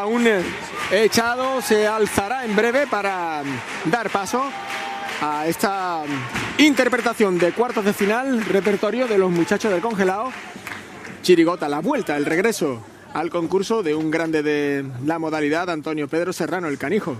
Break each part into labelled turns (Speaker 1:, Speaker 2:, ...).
Speaker 1: aún echado, se alzará en breve para dar paso a esta interpretación de cuartos de final, repertorio de los muchachos del congelado. Chirigota, la vuelta, el regreso al concurso de un grande de la modalidad, Antonio Pedro Serrano, el Canijo.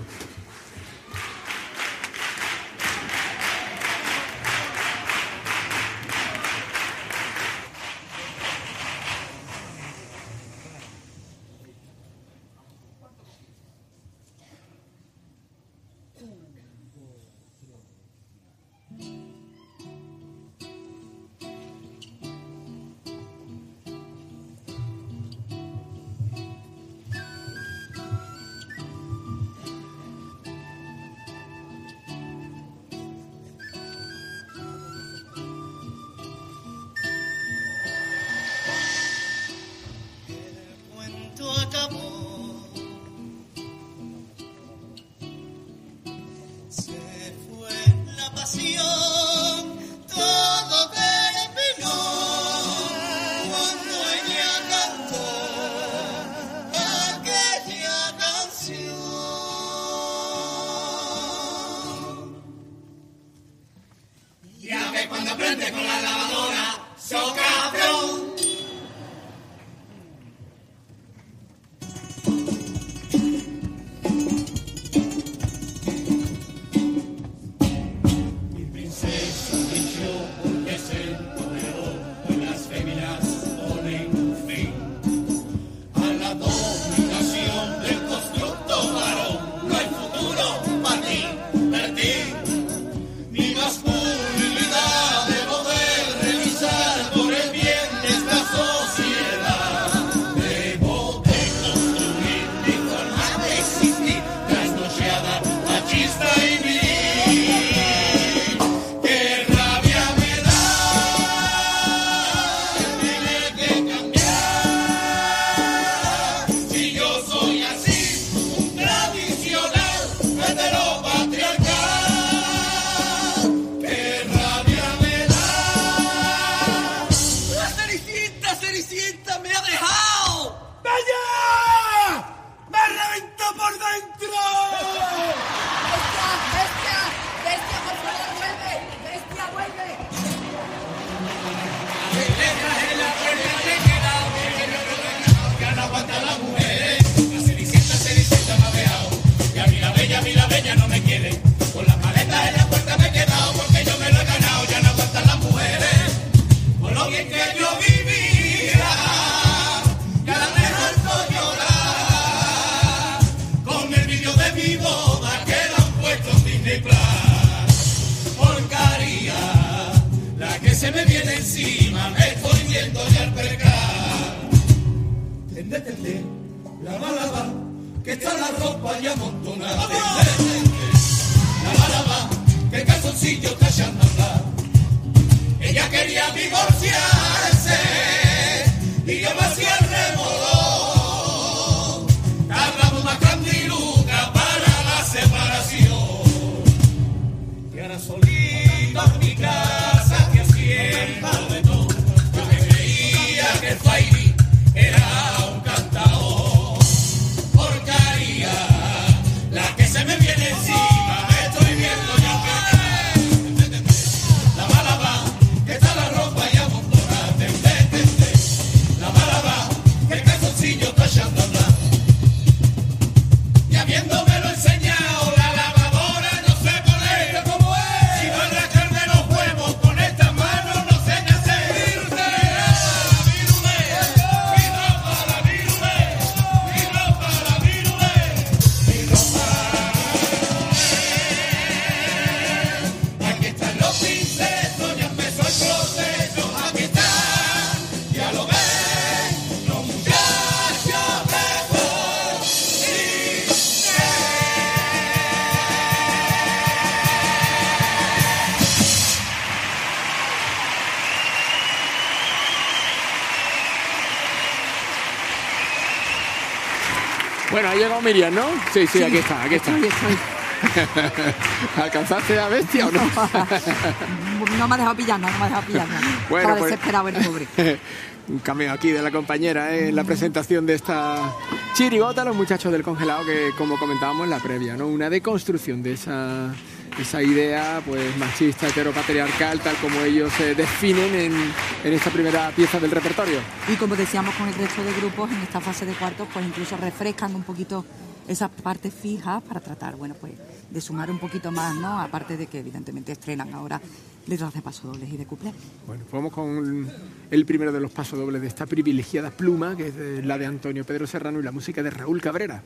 Speaker 1: Bueno, ha llegado Miriam, ¿no? Sí, aquí está. ¿Alcanzaste a Bestia o no?
Speaker 2: No me ha dejado pillar,
Speaker 1: Bueno,
Speaker 2: estaba
Speaker 1: pues,
Speaker 2: desesperado el pobre.
Speaker 1: un cameo aquí de la compañera en la presentación de esta chirigota, los muchachos del congelado, que como comentábamos en la previa, ¿no? Una deconstrucción de esa idea pues machista, heteropatriarcal, tal como ellos se definen en esta primera pieza del repertorio.
Speaker 2: Y como decíamos con el resto de grupos, en esta fase de cuartos, pues incluso refrescan un poquito esas partes fijas para tratar, bueno, pues de sumar un poquito más, ¿no? Aparte de que evidentemente estrenan ahora letras de pasodobles y de cuplé.
Speaker 1: Bueno, pues vamos con el primero de los pasodobles de esta privilegiada pluma, que es la de Antonio Pedro Serrano y la música de Raúl Cabrera.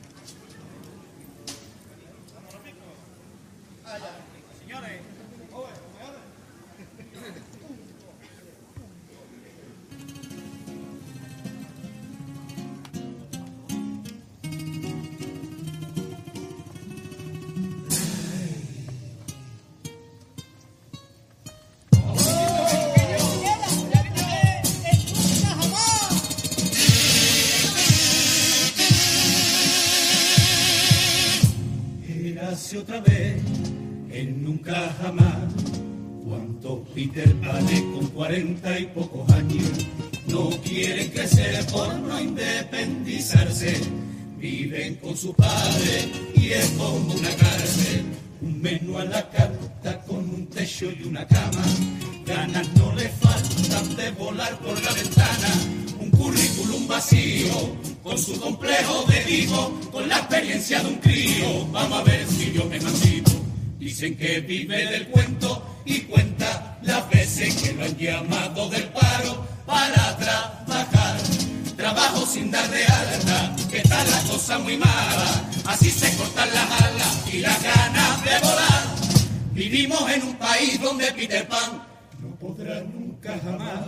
Speaker 3: Otra vez, en nunca jamás, cuántos Peter Panes con 40 y pocos años no quieren crecer por no independizarse, viven con sus padres y es como una cárcel, un menú a la carta con un techo y una cama, ganas no le faltan de volar por la ventana, un currículum vacío, con su complejo de hijo, con la experiencia de un crío, vamos a ver si yo me emancipo. Dicen que vive del cuento y cuenta las veces que lo han llamado del paro para trabajar. Trabajo sin dar de alta, que está la cosa muy mala, así se cortan las alas y las ganas de volar. Vivimos en un país donde Peter Pan no podrá nunca jamás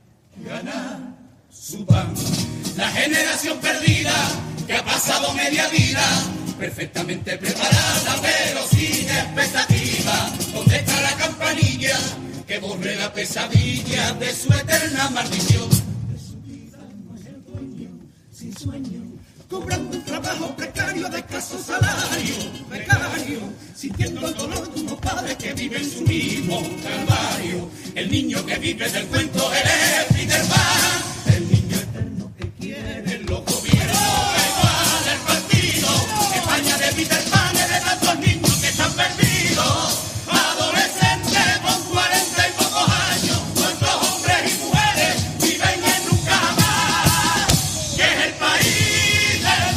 Speaker 3: ganar su pan. La generación perdida que ha pasado media vida perfectamente preparada pero sin expectativa. ¿Dónde está la campanilla que borre la pesadilla de su eterna maldición? De su vida no es el dueño, sin sueño, cobrando un trabajo precario de escaso salario, precario, sintiendo el dolor de unos padres que viven su mismo calvario. El niño que vive del cuento es Peter Pan, el niño eterno que quiere los gobiernos, igual el partido, España de Peter Pan es de tantos niños que están perdidos, adolescentes con 40 y pocos años, cuántos hombres y mujeres viven en nunca jamás, que es el país del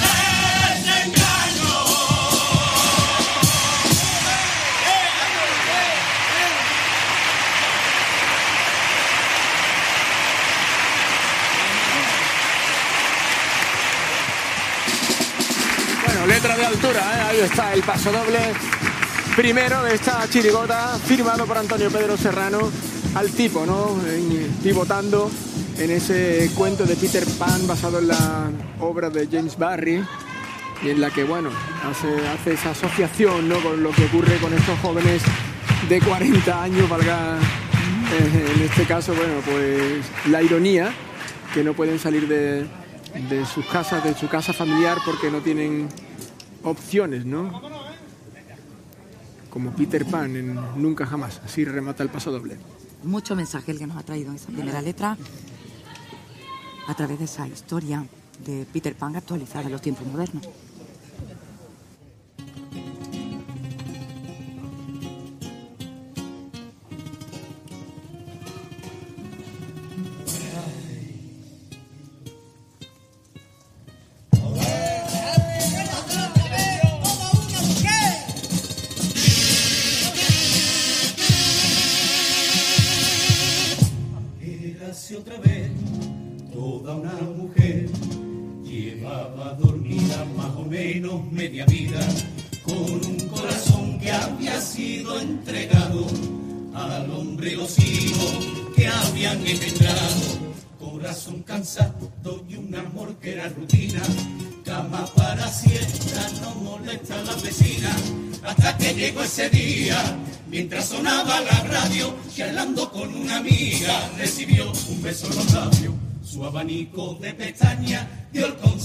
Speaker 3: desengaño.
Speaker 1: Bueno, letra de altura, ¿eh? Ahí está el paso doble primero de esta chirigota, firmado por Antonio Pedro Serrano, al tipo, ¿no? Pivotando en ese cuento de Peter Pan basado en la obra de James Barrie, y en la que, bueno, hace esa asociación, ¿no?, con lo que ocurre con estos jóvenes de 40 años, valga en este caso, bueno, pues la ironía, que no pueden salir de sus casas, de su casa familiar, porque no tienen opciones, ¿no? Como Peter Pan en Nunca Jamás. Así remata el paso doble.
Speaker 2: Mucho mensaje el que nos ha traído en esa primera letra a través de esa historia de Peter Pan actualizada en los tiempos modernos.
Speaker 3: Otra vez, toda una mujer llevaba dormida más o menos media vida, con un corazón que había sido entregado al hombre y los hijos que habían engendrado, corazón cansado y un amor que era rutina, cama para siesta, no molesta a la vecina, hasta que llegó ese día. Mientras sonaba la radio, charlando con una amiga, recibió un beso en los labios. Su abanico de pestañas dio el consentimiento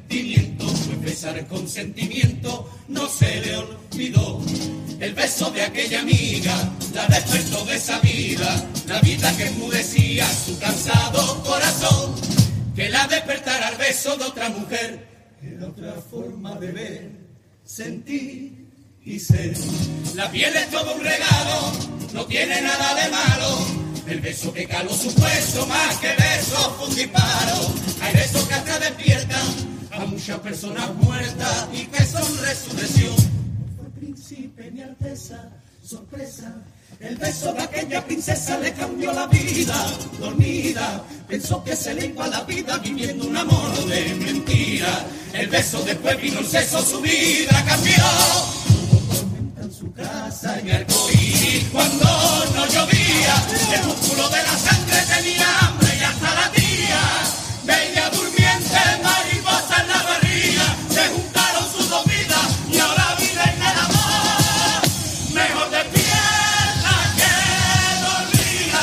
Speaker 3: sentimiento, pues besar con sentimiento no se le olvidó. El beso de aquella amiga la despertó de esa vida, la vida que enmudecía su cansado corazón, que la despertara al beso de otra mujer. Era otra forma de ver, sentir y ser. La piel es todo un regalo, no tiene nada de malo. El beso que caló su hueso, más que beso fue un disparo. Hay besos que hasta despiertan a muchas personas muertas y que son resurrección. No fue príncipe ni alteza, sorpresa. El beso de aquella princesa le cambió la vida. Dormida, pensó que se le iba la vida viviendo un amor de mentira. El beso después vino el sexo, su vida cambió. Hubo tormenta en su casa y arcoíris cuando no llovía. El músculo de la sangre tenía hambre y hasta la tía. Bella durmiente, mariposa en la barriga. Se juntaron sus dos vidas y ahora viven en el amor. Mejor despierta que dormida.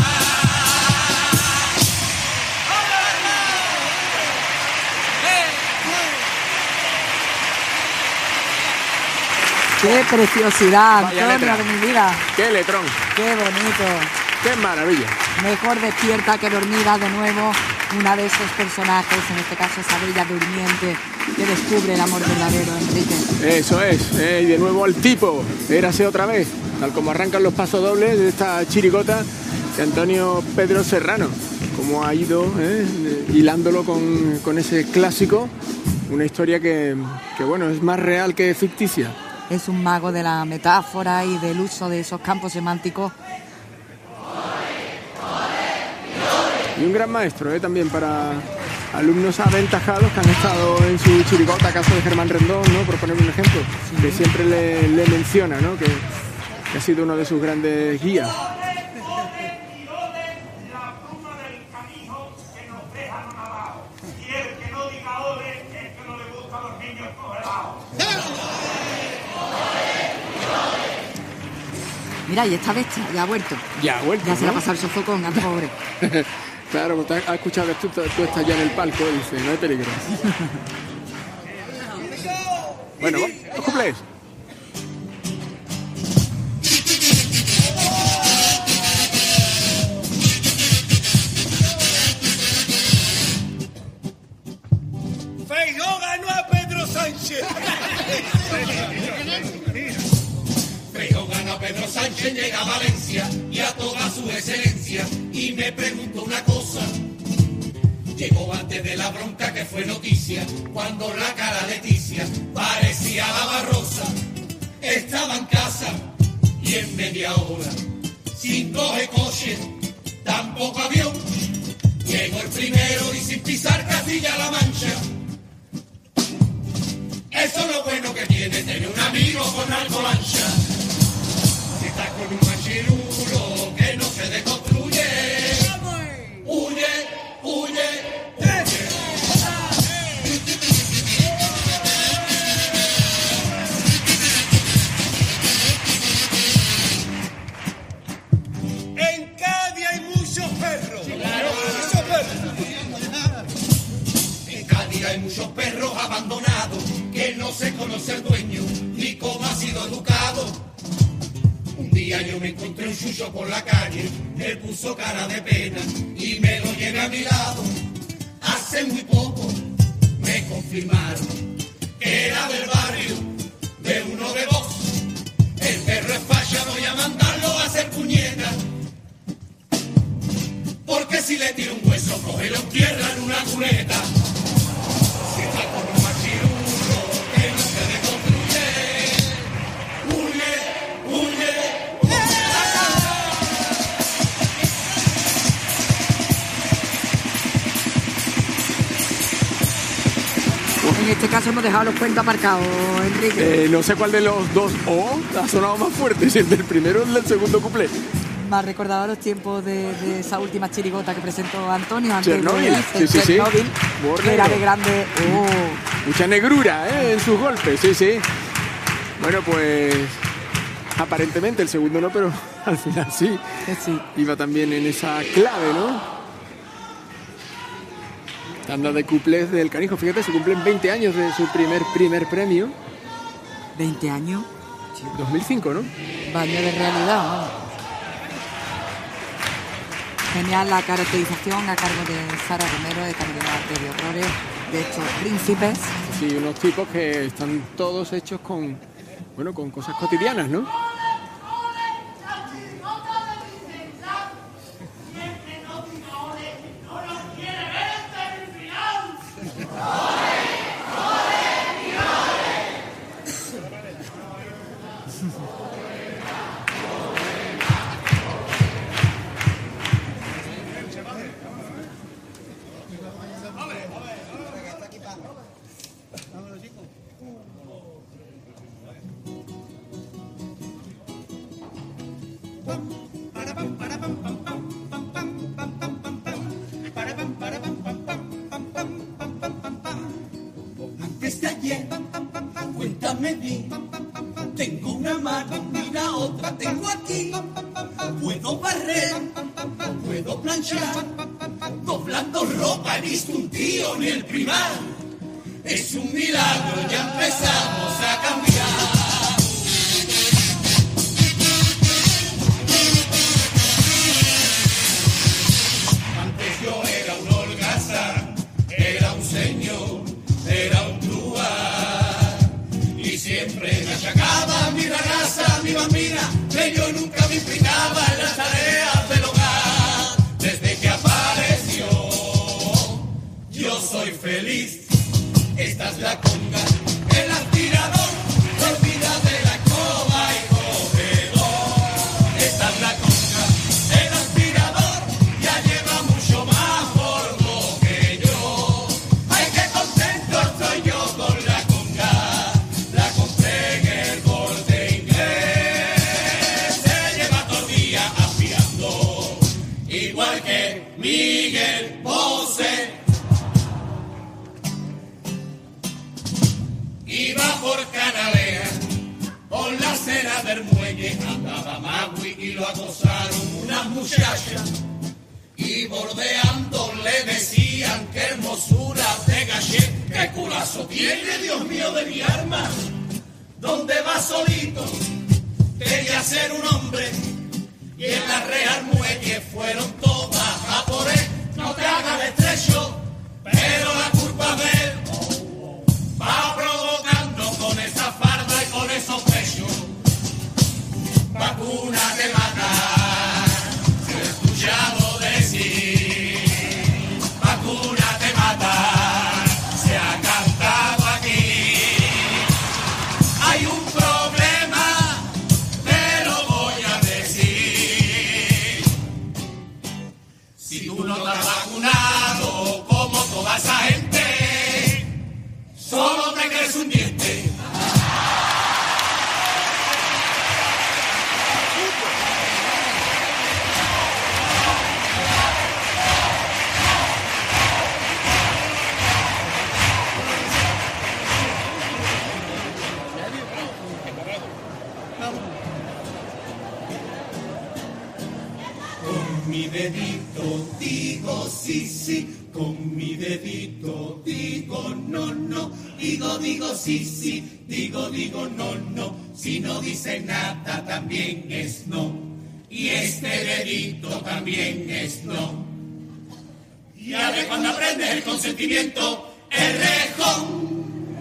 Speaker 2: ¡Qué preciosidad,
Speaker 1: Vaya
Speaker 2: Antonio,
Speaker 1: letra.
Speaker 2: de mi vida!
Speaker 1: ¡Qué letrón!
Speaker 2: ¡Qué bonito!
Speaker 1: ¡Qué maravilla!
Speaker 2: Mejor despierta que dormida, de nuevo, una de esos personajes, en este caso esa bella durmiente, que descubre el amor verdadero, Enrique.
Speaker 1: Eso es, y de nuevo al tipo, érase otra vez, tal como arrancan los pasos dobles de esta chirigota de Antonio Pedro Serrano, como ha ido hilándolo con ese clásico, una historia que bueno, es más real que ficticia.
Speaker 2: Es un mago de la metáfora y del uso de esos campos semánticos.
Speaker 1: Y un gran maestro también para alumnos aventajados que han estado en su chirigota, caso de Germán Rendón, ¿no? Por poner un ejemplo, que siempre le menciona, ¿no? que ha sido uno de sus grandes guías.
Speaker 2: Mira, y esta bestia ya ha vuelto.
Speaker 1: Ya ha vuelto,
Speaker 2: Ya se le
Speaker 1: ¿no?
Speaker 2: ha pasado el sofocón al pobre.
Speaker 1: Claro, ha escuchado que tú estás ya en el palco, dice, no hay peligro. Bueno, los cuplés.
Speaker 3: Feijóo ganó a Pedro Sánchez. Feijóo ganó a Pedro Sánchez, llega a Valencia y a toda su excelencia. Y me pregunto una cosa. Llegó antes de la bronca que fue noticia, cuando la cara Leticia parecía la Barrosa. Estaba en casa y en media hora, sin coger coche, tampoco avión, llegó el primero y sin pisar Castilla-La Mancha. Eso es lo bueno que tiene tener un amigo con algo lancha. Si estás con un machirulo que no se deconstruye, huye, huye, huye. En Cádiz hay muchos perros. Muchos perros. En Cádiz hay muchos perros abandonados que no se conoce el dueño ni cómo ha sido educado. Un día yo me encontré un chucho por la calle, me puso cara de pena y me lo llevé a mi lado. Hace muy poco me confirmaron que era del barrio, de uno de Vox. El perro es facha, voy a mandarlo a hacer puñetas. Porque si le tiro un hueso, cógelo en tierra en una cuneta. Si está con un machirulo que no se deconstruye, huye, huye, huye.
Speaker 2: En este caso hemos dejado los cuentos aparcados, Enrique.
Speaker 1: No sé cuál de los dos ha sonado más fuerte, si el del primero o el del segundo cuplé.
Speaker 2: Me ha recordado los tiempos de esa última chirigota que presentó Antonio antes
Speaker 1: Chernobyl,
Speaker 2: de
Speaker 1: sí.
Speaker 2: Chernobyl,
Speaker 1: Humor
Speaker 2: que era
Speaker 1: negro.
Speaker 2: de grande.
Speaker 1: Mucha negrura en sus golpes, sí. Bueno, pues aparentemente el segundo no, pero al final sí.
Speaker 2: Que sí.
Speaker 1: Iba también en esa clave, ¿no? Tanda de cuplés del Canijo. Fíjate, se cumplen 20 años de su primer premio.
Speaker 2: 20 años.
Speaker 1: 2005, ¿no?
Speaker 2: Baño de realidad, vamos. Genial la caracterización a cargo de Sara Romero, de Carolina Arte de Horrores, de estos príncipes.
Speaker 1: Sí, unos tipos que están todos hechos con cosas cotidianas, ¿no?
Speaker 3: Antes de ayer, cuéntame bien. Tengo una mano y la otra tengo aquí. Puedo barrer, puedo planchar. Doblando ropa he visto un tío en el primar. Es un milagro, ya empezamos a cambiar. Antes yo era un holgazán, era un señor, era un truán. Y siempre me achacaba mi raza, mi bambina, que yo nunca me implicaba en las tareas del hogar. Desde que apareció, yo soy feliz. Esta es la conga, el aspirador, olvida de la escoba y cogedor. Esta es la conga, el aspirador, ya lleva mucho más polvo que yo. Ay, qué contento estoy yo con la conga, la compré en el Corte Inglés. Se lleva todo el día aspirando, igual que Miguel Bosé. Iba por Canalea, con la cera del muelle, andaba Magui y lo acosaron unas muchachas. Y bordeando le decían qué hermosura de gallet, qué culazo tiene, Dios mío de mi arma. ¿Dónde va solito? Quería ser un hombre, y en la Real Muelle fueron todas a por él. No te hagas de estrecho, pero la culpa de él va provocando con esa farda y con esos pechos. Vacuna te mata, he escuchado decir. Vacuna te mata, se ha cantado aquí. Hay un problema, te lo voy a decir. Si tú no estás vacunado como toda esa gente, solo te crees un diente. Con mi dedito digo sí, sí, con mi dedito digo no, no, digo sí, sí, digo no, no, si no dice nada también es no, y este dedito también es no. Y a ver cuando aprendes el consentimiento, el rejón.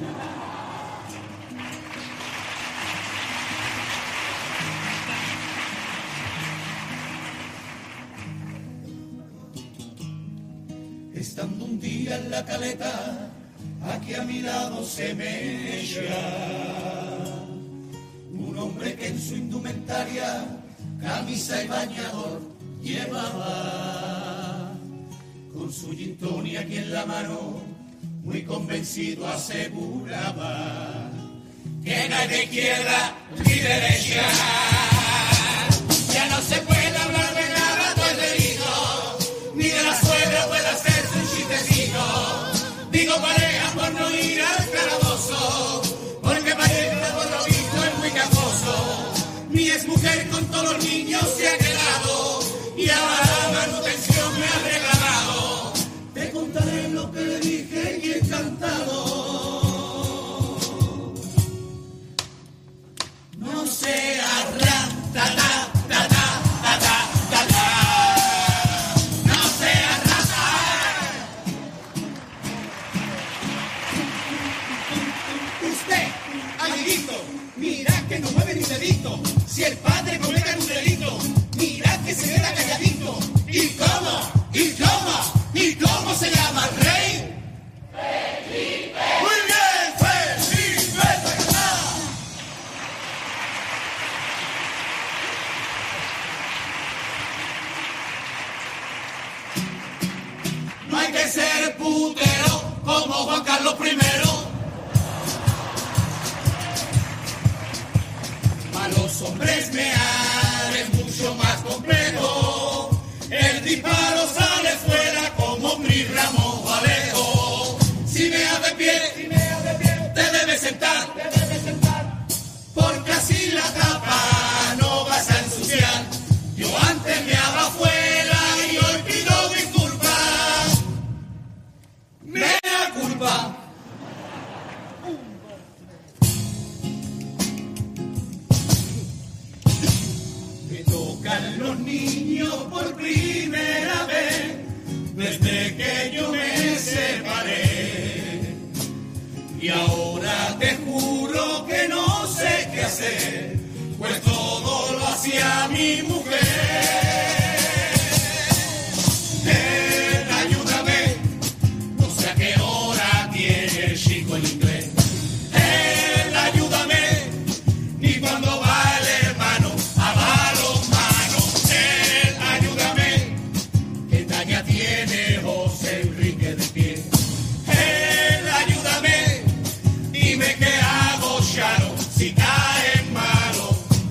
Speaker 3: Estando un día en la caleta, aquí a mi lado se me echa un hombre que en su indumentaria camisa y bañador llevaba, con su gin tonic aquí en la mano, muy convencido aseguraba que no hay de izquierda ni derecha. Ya no se puede hablar de nada, todo es delito, ni de la suegra puede hacerse un chistecito. Digo pareja por no ir al calabozo, porque pareja por lo visto es muy caposo. Mi ex mujer con todos los niños se ha quedado, y ahora la manutención me ha reclamado. Te contaré lo que le amiguito, mira que no mueve ni dedito. Si el padre comete un delito, mira que se queda calladito. ¿Y cómo? ¿Y cómo? ¿Y cómo se llama el rey? Felipe. Muy bien, Felipe. No hay que ser putero como Juan Carlos I. A los hombres mear es mucho más complejo. El disparo sale fuera como mi Ramón Vallejo. Si meas de pie, te debes sentar, porque así la tapa no vas a ensuciar. Yo antes meaba afuera y hoy pido disculpas. Mea culpa. Me tocan los niños por primera vez desde que yo me separé. Y ahora te juro que no sé qué hacer, pues todo lo hacía mi mujer. Ayúdame, no sé a qué hora tiene el chico el inglés. Ayúdame, ni cuando va el hermano a balonmano. Ayúdame, que daña tiene José Enrique de pie. Ayúdame, dime qué hago, Charo, si cae malo.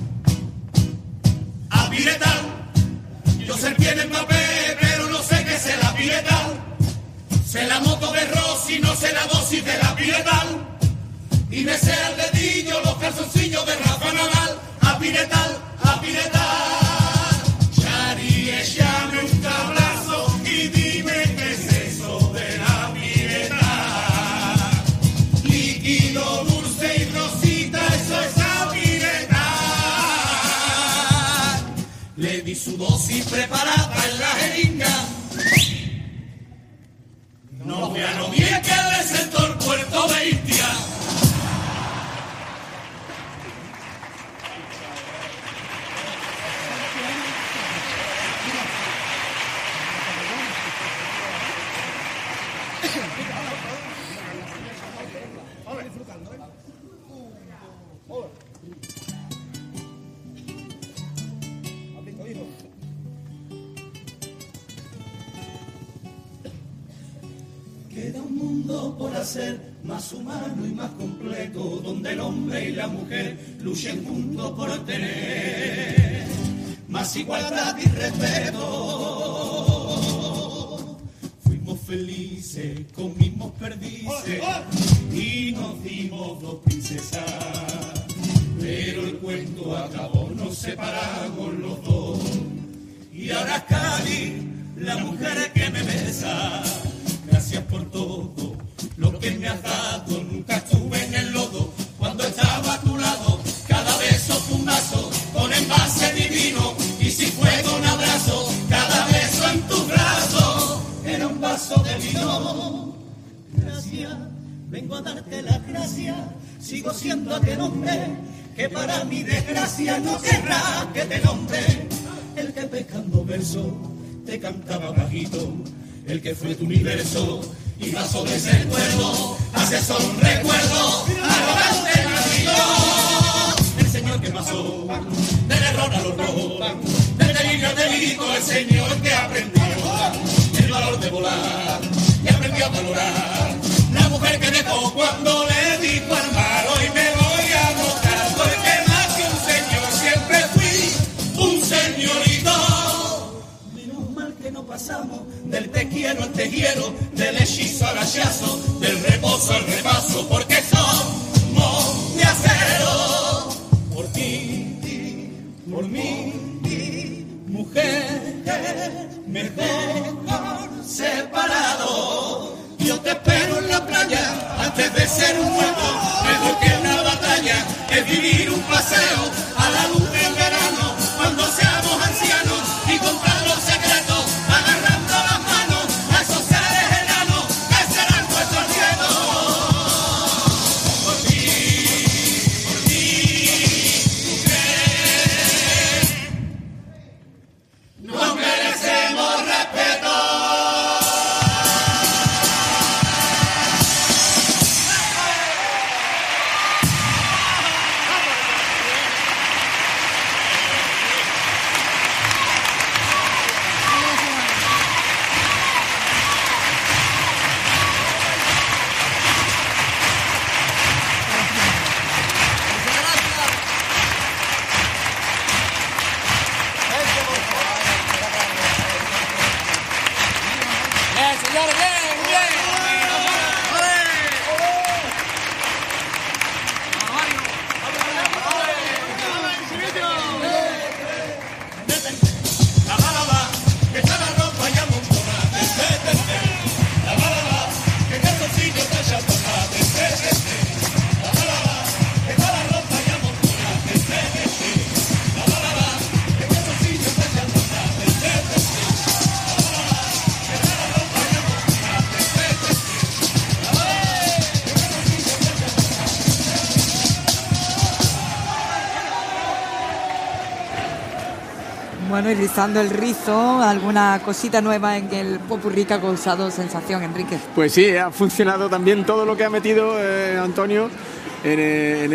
Speaker 3: A piretal, yo sé quién es papel, pero no sé qué se la piretal. Sé la moto de Rossi, no sé la dosis de la piretal. Y me sé el dedillo, los calzoncillos de Rafa Nadal. A piretal, a piretal. Chari, échame un tablazo y dime qué es eso de la piretal. Líquido, dulce y rosita, eso es la piretal. Le di su dosis preparada en la jeringa. No vean lo bien que le sentó el puerto de India. Queda un mundo por hacer más humano y más completo, donde el hombre y la mujer luchen juntos por tener más igualdad y respeto. Fuimos felices, comimos perdices y nos dimos dos princesas, pero el cuento acabó, nos separamos los dos. Y ahora Cádiz, la mujer que me besa. Gracias por todo lo que me has dado. Nunca estuve en el lodo cuando estaba a tu lado. Cada beso fue un vaso con envase divino. Y si fue un abrazo, cada beso en tus brazos era un vaso de vino. Gracias, vengo a darte las gracias. Sigo siendo aquel hombre que para mi desgracia no querrá que te nombre. El que pescando verso te cantaba bajito. El que fue tu universo y pasó de ese recuerdo, hace solo un recuerdo, arrogante nacido. El señor que pasó del error al horror, del delirio al delito, el señor que aprendió el valor de volar y aprendió a valorar la mujer que dejó cuando le dijo al malo y me voy a botar, porque más que un señor siempre fui un señorito. Menos mal que no pasamos del te quiero al te quiero, del hechizo al hachazo, del reposo al repaso, porque somos de acero. Por ti, por mí, mujer, mejor separado. Yo te espero en la playa antes de ser un muerto. Mejor que una batalla es vivir un paseo a la luz del verano, cuando seamos ancianos y contar los secretos, agarrando las manos a esos seres enanos que serán nuestros nietos. Por ti,
Speaker 2: Bueno, y rizando el rizo, alguna cosita nueva en el popurrí que ha causado sensación, Enrique.
Speaker 1: Pues sí, ha funcionado también todo lo que ha metido Antonio en